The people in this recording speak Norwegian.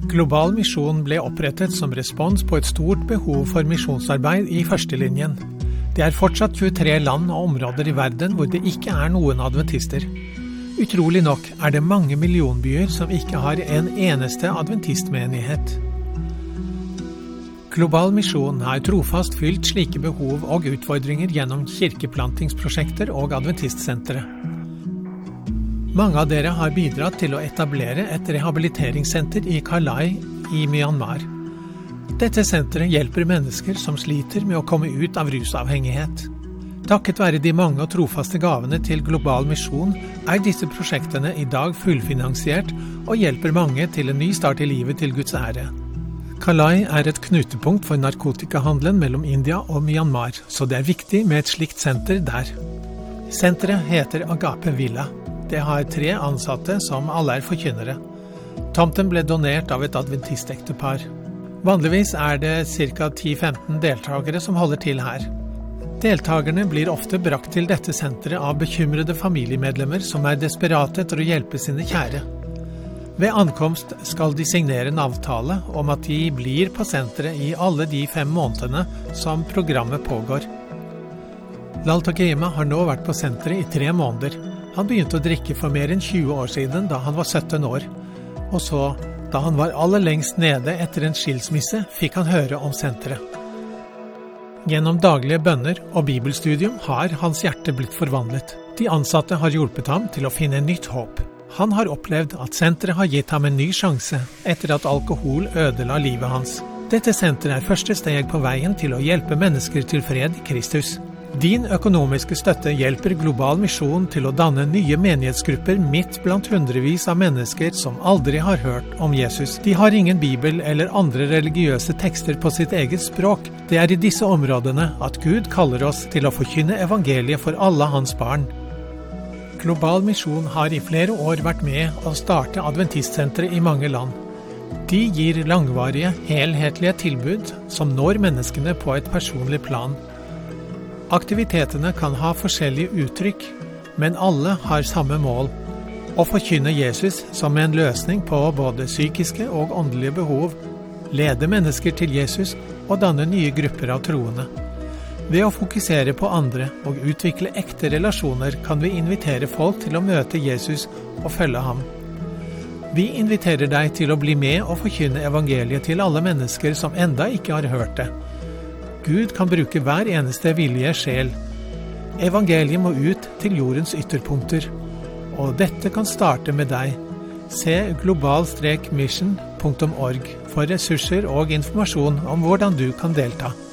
Global Misjon ble opprettet som respons på et stort behov for misjonsarbeid i førstelinjen. Det fortsatt 23 land og områder i verden hvor det ikke noen adventister. Utrolig nok det mange millionbyer som ikke har en eneste adventistmenighet. Global Misjon har trofast fylt slike behov og utfordringer gjennom kirkeplantingsprosjekter og adventistsentre. Mange av dere har bidratt til å etablere et rehabiliteringssenter i Kalai i Myanmar. Dette senteret hjelper mennesker som sliter med å komme ut av rusavhengighet. Takket være de mange og trofaste gavene til Global Misjon disse prosjektene i dag fullfinansiert og hjelper mange til en ny start i livet til Guds ære. Kalai et knutepunkt for narkotikahandelen mellom India og Myanmar, så det viktig med et slikt senter der. Senteret heter Agape Villa. Det har 3 ansatte som alle forkynnere. Tomten ble donert av et adventistektepar. Vanligvis det ca. 10-15 deltagere som holder til her. Deltagerne blir ofte brakt til dette senteret av bekymrede familiemedlemmer som desperate etter å hjelpe sine kjære. Ved ankomst skal de signere en avtale om at de blir på senteret i alle de 5 månedene som programmet pågår. Laltagema har nå vært på senteret i 3 måneder. Han begynte å drikke for mer enn 20 år siden da han var 17 år. Og så, da han var aller lengst nede etter en skilsmisse, fikk han høre om senteret. Gjennom daglige bønner og bibelstudium har hans hjerte blitt forvandlet. De ansatte har hjulpet ham til å finne nytt håp. Han har opplevd at senteret har gitt ham en ny sjanse etter at alkohol ødela livet hans. Dette senteret første steg på veien til å hjelpe mennesker til fred i Kristus. Din økonomiske støtte hjelper Global Misjon til å danne nye menighetsgrupper midt blant hundrevis av mennesker som aldri har hørt om Jesus. De har ingen bibel eller andre religiøse tekster på sitt eget språk. Det i disse områdene at Gud kaller oss til å forkynne evangeliet for alle hans barn. Global Misjon har i flere år vært med å starte adventistsentre i mange land. De gir langvarige, helhetlige tilbud som når menneskene på et personlig plan. Aktivitetene kan ha forskjellige uttrykk, men alle har samme mål: å forkynne Jesus som en løsning på både psykiske og åndelige behov, lede mennesker til Jesus og danne nye grupper av troende. Ved å fokusere på andre og utvikle ekte relasjoner kan vi invitere folk til å møte Jesus og følge ham. Vi inviterer deg til å bli med og forkynne evangeliet til alle mennesker som enda ikke har hørt det. Gud kan bruke hver eneste villige sjel. Evangeliet må ut til jordens ytterpunkter, og dette kan starte med deg. Se global-mission.org for ressurser og informasjon om hvordan du kan delta.